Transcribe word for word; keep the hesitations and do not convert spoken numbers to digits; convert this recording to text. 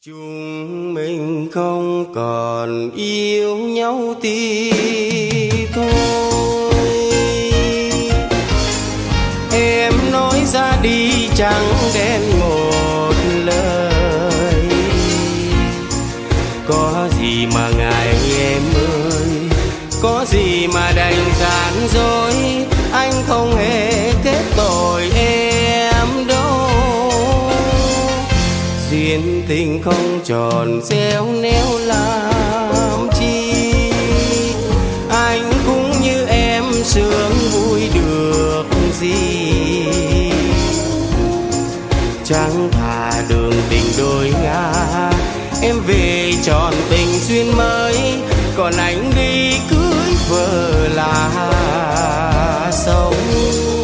Chúng mình không còn yêu nhau thì thôi. Em nói ra đi chẳng đen một lời. Có gì mà ngại em ơi, có gì mà đành gian dối. Anh không hề kết tội em đâu. Duyên tình không tròn réo néo làm chi. Anh cũng như em sướng vui được gì. Chẳng thà đường tình đôi ngả, em về tròn tình duyên mới. Còn anh đi cưới vợ là sống.